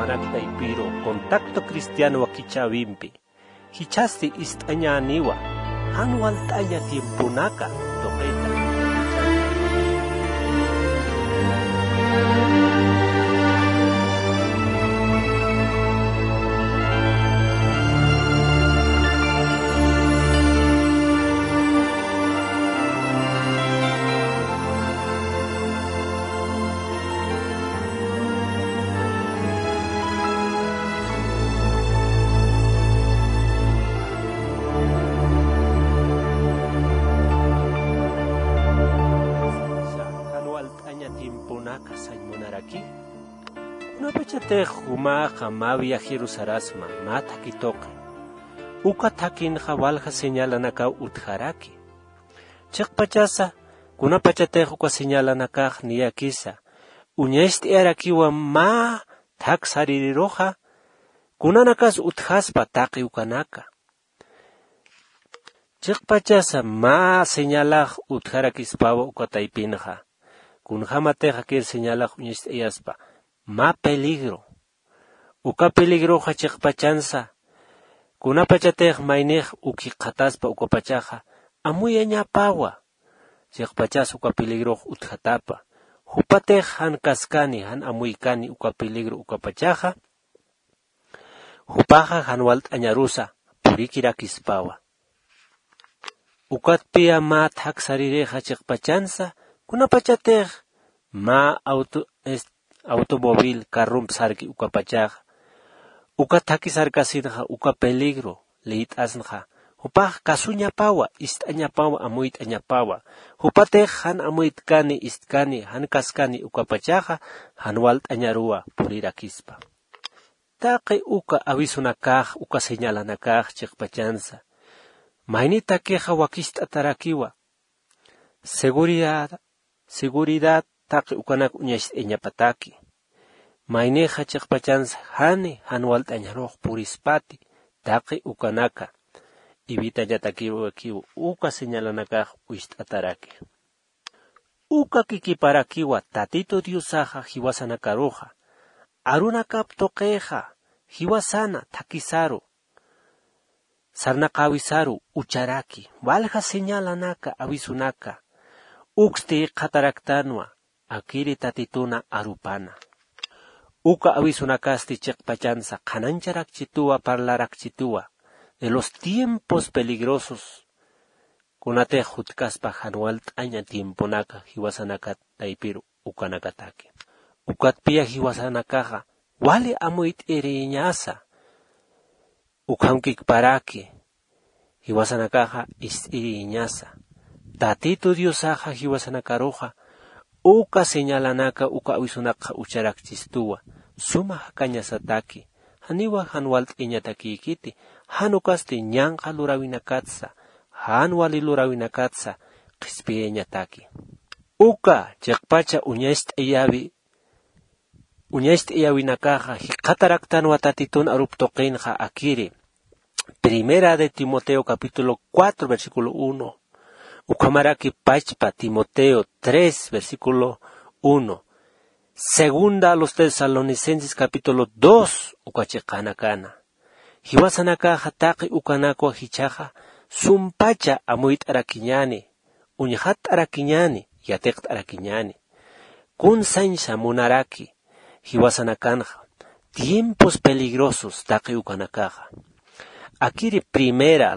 manakta ipiro contacto cristiano wakichawimpi. Hichasti istañaniwa, anual taña tiempunaka, toqueta. Te humaqa mavia Jerusalén mata kitoque. Uka takin jawalja señalanaka utjaraki. Chikpachasa, kuna pachate uka señalanaka niyakisa. Uñesti arakiwa ma tak saririroja. Kunanakas utjaspa taki ukanaka. Chikpachasa ma señalaj utjarakispawa uka taipinja. Kunjamateja kir señalaj uñesti eyaspa. Ma peligro. Uka peligro hachikpachansa. Kuna pachatej mainej uki qataspa uka pachaja. Amuya ñapawa. Chikpachas uka peligro utjatapa. Hupatej han kaskani han amuykani uka peligro uka pachaja. Hupaja han walt añarusa. Purikirakispawa. Ukat pia ma taksarireja chikpachansa. Kuna pachatej ma automóvil carrum sarki uka pachaja. Uka taki sarkasinja uka peligro leit asnja. Hupaj kasunya pawa istaña pawa amuit añapawa. Hupatej han amuit kani istkani han kaskani uka pachaja han walt añarua purirakispa. Taqi uka avisunakaj uka señalanakaj chikpachansa. Mainita queja wakista tarakiwa. Seguridad taqi ukanak uñash eñapataki. Maineja chikpachans hani hanwalt añaroj purispati taqi ukanaka. Ibita yatakiwa kiwa uka señalanakaj uistataraki. Uka kikiparakiwa tatito diusaja hiwasanakaroja. Arunakap toqueja hiwasana takisaru. Sarnakawisaru ucharaki. Valja señalanaka avisunaka. Uxti qataraktanwa. Akiri tatituna arupana. Uka avisunakasti chikpachansa kanancharakchitua parlarakchitua de los tiempos peligrosos. Kunate jutkaspa hanwalt aña tiemponaka hiwasanaka taipiru ukanakataki. Ukatpia hiwasanakaja wale amuit iriñasa. Ukankik paraki hiwasanakaja iriñasa. Tatito diosaja hiwasanakaroja. Uka señalanaka uka avisunaka ucharakchistua. Suma hakanyasataki. Haniwa hanwalt iñatakikiti. Hanukasti ñanja lurawinakatsa. Hanwali lurawinakatsa. Qispi iñataki. Uka chikpacha uñest iyawinakaja. Hikataraktanwa tatitun aruptoqinja akiri. Primera de Timoteo capítulo 4 versículo 1. Ukamaraki Pachpa, Timoteo 3, versículo 1. Segunda a los Tesalonicenses, capítulo 2, Ukachikanakana. Hiwasanaka hataki ukanako hichaja, sumpacha amuit arakiñani, uñhat arakiñani, yatekt arakiñani. Kun sansha munaraki, hiwasanakanja, tiempos peligrosos taki ukanakaja. Akiri primera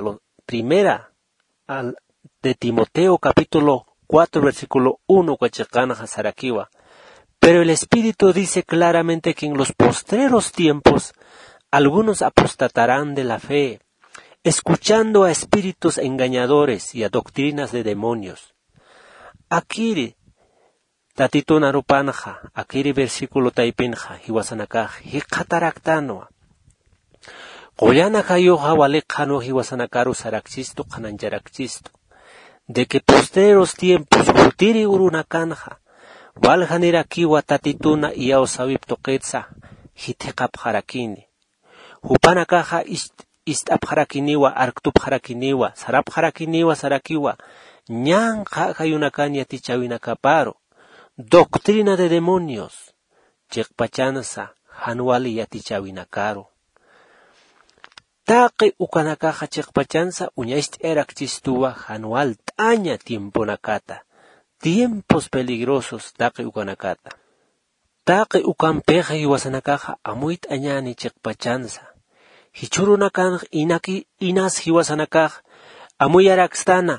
de Timoteo capítulo 4 versículo 1 Huachacana Sarakiwa. Pero el Espíritu dice claramente que en los postreros tiempos algunos apostatarán de la fe, escuchando a espíritus engañadores y a doctrinas de demonios. Akiri tatituna rupanja, akiri versículo taipinja, hiwasanakaj, hikataraktanwa. Qoyana kayoja walekano hiwasanakaru sarakchisto kanancharakchisto. De que posteros tiempos jutiri urunakanja, waljanirakiwa tatituna y ausawiptoquetza, hitekapjarakini. Hupanakaja istapjarakiniwa, arktupjarakiniwa, sarapjarakiniwa sarakiwa, ñan jayunakanya tichawinakaparo, doctrina de demonios, chekpachansa, hanwali yatichawinakaru. Taqi ukanakaja chiqpachansa uñaist erakchistuwa hanwal t'aña tiemponakata. Tiempos peligrosos taqi ukanakata. Taqi ukanpeja hiwasanakaja amuit añani chiqpachansa. Hichurunakan inas hiwasanakaja amuy arakstana.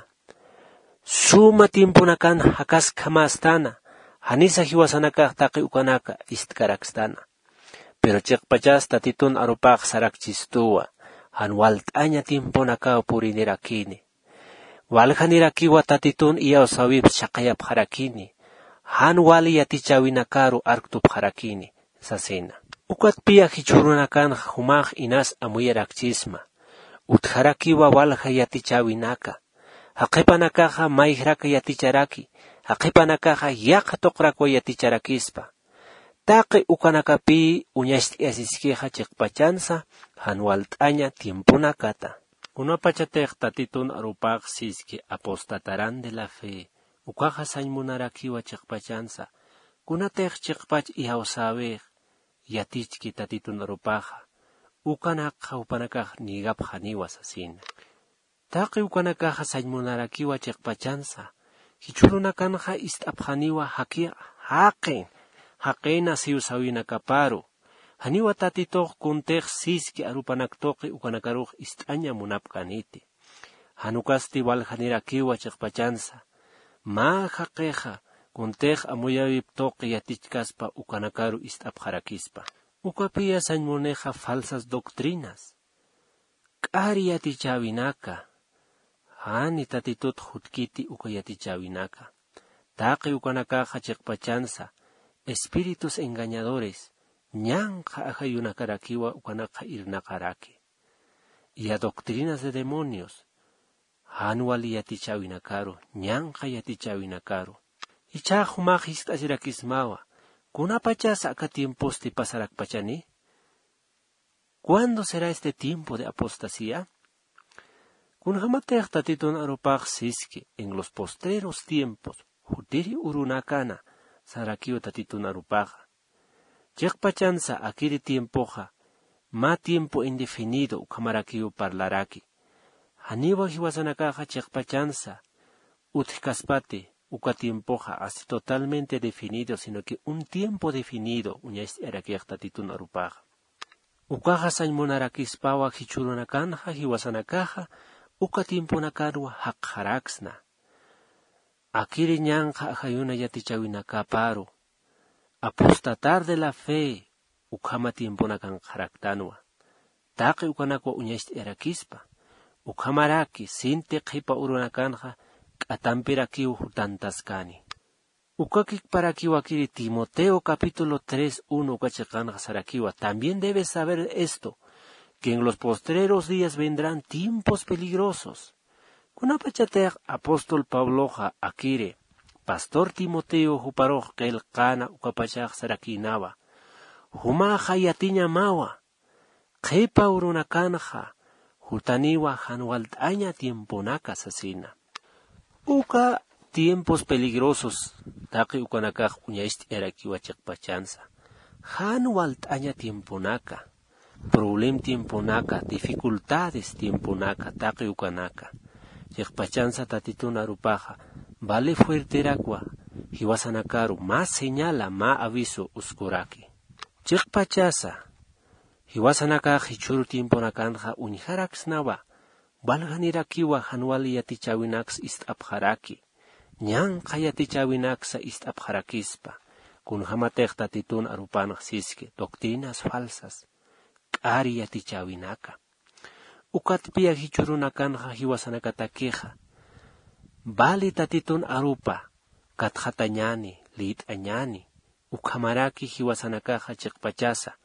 Suma tiemponakan hakas kamastana. Hanisa hiwasanakaja taqi ukanaka istkarakstana. Pero chiqpachas tatitun arupaq sarakchistuwa. Hanwal t'aña tiemponaka purinirakini. Walhanirakiwa tatitun iyawsawip shaqayap harakini. Hanwali yatichawinakaru arktub harakini. Sasena. Ukat piya hichurunakan humaj inas amuyarakchisma. Utharakiwa walha yatichawinaka. Haqipanakaja mayhraka yaticharaki. Haqipanakaja yaqa toqrakwa yaticharakispa. Taqi ukanakapi uñashti asiskeja chiqpachansa hanwal t'aña tiempunakata. Kunapachatej tatitun arupaq siski apostatarán de la fe. Ukaja sañmunarakiwa chiqpachansa. Kunatej chiqpach ihawsawej yatichki tatitun arupaja. Ukanaka upanakaj nigapja niwas asina. Taqi ukanakaja sañmunarakiwa chiqpachansa. Hichurunakanja istapjaniwa haqen. Haqena siusawinakaparu. Haniwa tatitoq kuntej siski arupanaktoqi ukanakaruj ist'aña munapkaniti. Hanukasti walhanirakiwa chiqpachansa. Ma haqeja kuntej amuyawiptoqi yatichkaspa ukanakaru ist'apjarakispa. Ukapiya sañmuneja falsas doctrinas. K'ari yatichawinaka. Hani tatitut hutkiti uka yatichawinaka. Taqi ukanakaja chiqpachansa. Espíritus engañadores, ñanja ajayunakarakiwa ukanaka irnakaraki. Y a doctrinas de demonios, hanwali yatichawinakaru, ñanja yatichawinakaru. Y chahumajist asirakismawa, kunapachas aka tiemposti pasarakpachani. ¿Cuándo será este tiempo de apostasía? Kunhamatej tatitun arupaq siski, en los postreros tiempos, hutiri urunakana, sarakiwa tatitun arupaja. Chiqpachansa akiri tiempoja, ma tiempo indefinido ukamarakiwa parlaraki. Haniwa hiwasanakaja chiqpachansa, utkikaspati uka tiempoja así totalmente definido, sino que un tiempo definido uñaist erakej tatitun arupaja. Ukaja sañmunarakispawa hichurunakanja hiwasanakaja, uka tiemponakarwa haqharaksna. Akiri ñanja ajayuna yatichawinakaparu. Apostatar de la fe. Ukama tiemponakan haraktanwa. Taqi ukanakwa uñaist erakispa. Ukamaraki sinte qipa urunakanja k'atampirakiw hutantaskani. Ukakik parakiwa kiri Timoteo capítulo 3:1 ukachiqanja sarakiwa. También debes saber esto, que en los postreros días vendrán tiempos peligrosos. Kunapachatej apóstol Pabloja akire, pastor Timoteo huparoj kel kana ukapachaj sarakinawa. Humaja yatiña mawa, qhipa urunakanja, hutaniwa hanwal t'aña tiemponaka sasina. Uka tiempos peligrosos, taqi ukanakaj uñaist erakiwa chiqpachansa. Hanwal t'aña tiemponaka, problem tiemponaka, dificultades tiemponaka, taqi ukanaka. Chiqpachansa tatitun arupaja, vale fuerterakwa, hiwasanakaru, ma señala, ma aviso uskuraki. Chiqpachasa, hiwasanaka hichuru tiemponakanja uñiharaksnawa, valganirakiwa hanwali yatichawinaks istapjaraki, ñanqa yatichawinaksa istapjarakispa, kunhamatej tatitun arupanaj siske, doctrinas falsas, k'ari yatichawinaka. Ukatpiya hichurunakanja hiwasanakatakeja. Vale tatitun arupa, katjatañani, lit'añani, ukamaraki hiwasanakaja chiqpachasa.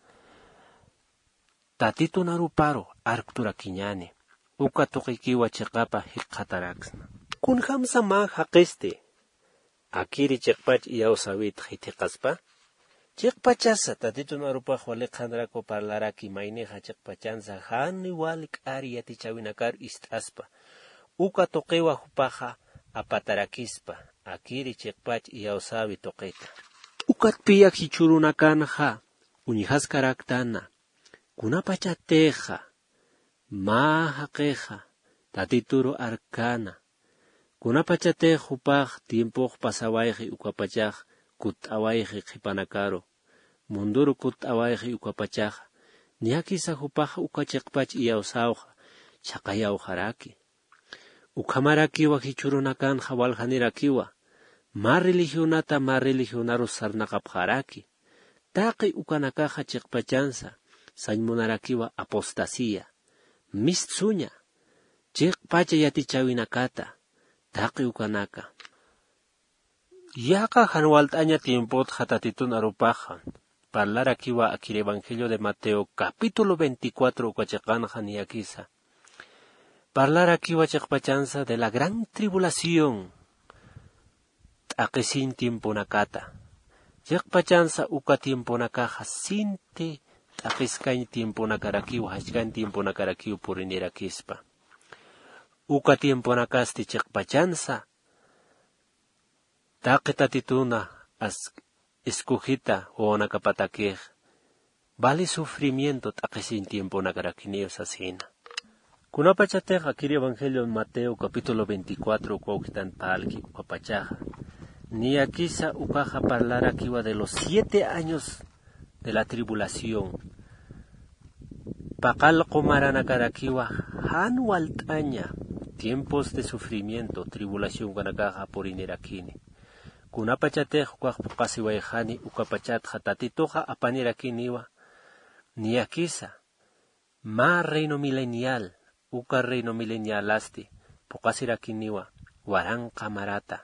Tatitun aruparo, arkturakiñani, ukatuqikiwa chiqapa hiqataraksna. Kunhamsa ma haqiste, akiri chiqpach iyawsawit hitiqaspa. Chiqpachasa tatitun arupaq waliqhanrako parlaraki mayneja chiqpachansa hani walik ari yatichawinakar istaspa. Uka toqiwa hupaja apatarakispa. Akiri chiqpach iyawsawi toqita. Ukatpiya hichurunakanja Unihascaraktana, kunapachateja, mahaqueja, tatituro arcana, kunapachateja tiempo pasawaiji ukapachaj, kutawaiji jipanakaro, munduru kutawaiji ukapachaja, niakisa jupaja ukachekpach iyausauja, chakayaujaraki. Ukamarakiwa hichurunakan jawaljanirakiwa, ma religionata ma religionaro sarnaqapjaraki. Taqi ukanakaja chekpachansa, sañmunarakiwa apostasia. Mistsuña, chekpacha yatichawinakata, taqi ukanaka. Yaka hanwaltaña tiempot hatatitun arupajan. Parlarakiwa aquí el Evangelio de Mateo, capítulo 24, ukachekanja niakisa. Parlarakiwa chekpachansa de la gran tribulación. Taqisin tiempo nakata. Chekpachansa uka tiempo nakaja sinte. Taqiskañ tiempo nakarakiwa, hachkan tiempo nakarakiwa purinirakispa. Uka tiempo nakasti chekpachansa. Taqi tatituna escogita o nakapatakej. Vale sufrimiento taqisin tiempo nakarakinio sasina. Kunapachateja aquí el Evangelio de Mateo capítulo 24 cuauquitan palki ukapachaja. Ni aquisa ukaja parlarakiwa de los 7 años de la tribulación. Pakal komaranakarakiwa hanwaltaña tiempos de sufrimiento, tribulación kanakaja por inerakini. Kunapachateja ukajpukasiwaijani ukapachatja tatitoja apanirakiniwa. Ni aquisa ma reino milenial. Uka reino milenialasti, pokasirakiniwa, waran kamarata.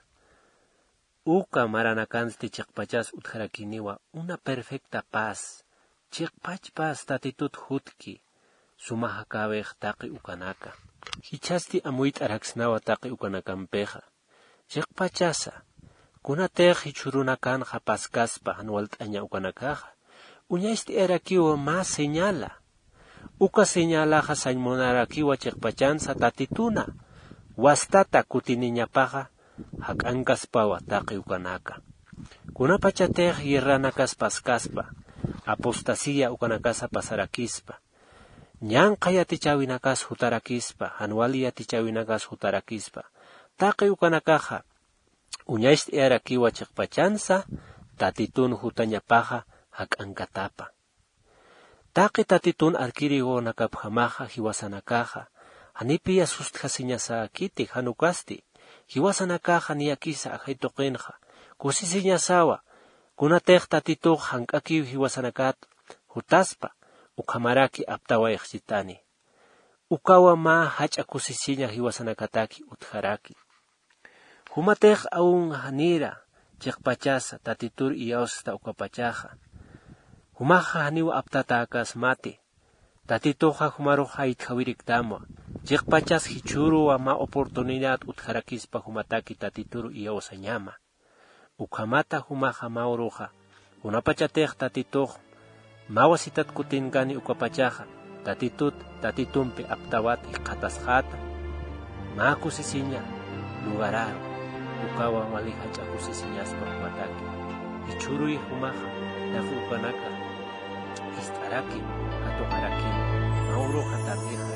Uka maranakansti chekpachas utjarakiniwa, una perfecta paz. Chekpach paz tatitut hutki, sumahakabej taqi ukanaka. Hichasti amuit araksnawa taqi ukanakampeja. Chekpachasa, kunatej hichurunakan japaskaspa hanwaltaña ukanakaja. Uñaisti erakiwa más señala. Uka señalaja sañmunarakiwa chekpachansa tatituna, wastata kutiniñapaja, hakankaspawa taqi ukanaka. Kunapachatej yerranakas paskaspa, apostasia ukanakasa pasarakispa. Ñanqa yatichawinakas hutarakispa, hanwali yatichawinakas hutarakispa. Taqi ukanakaja, uñaist erakiwa chekpachansa, tatitun hutañapaja, hakankatapa. Taqi tatitun arkirigo nakapjamaja hiwasanakaja, hanipi asustja siñasakiti hanukasti, hiwasanakaja niakisa ajaitoqinja, kusi siñasawa, kunatej tatituj hankakiw hiwasanakat, hutaspa, ukamaraki aptawaijchitani. Ukawa ma hacha kusi siña hiwasanakataki utjaraki. Humatej aún hanira, chekpachasa tatitur iausta ukapachaja. Humaja haniwa aptatakas mate. Tatitoja humaroja itjawiriktama. Chekpachas hichuru ama oportunidad utjarakispa humataki tatituru iausañama. Ukamata humaja mauroja. Unapachatej tatitoj. Mawasitat kutinkani ukapachaja. Tatitumpe aptawat ikatasjata. Makusisiña lugararo. Ukawa malihacha kusisiñaspa humataki. Hichuru y humaja. Nafu ukanaka. Istaraki, hatoharaki, mauro hatarriha.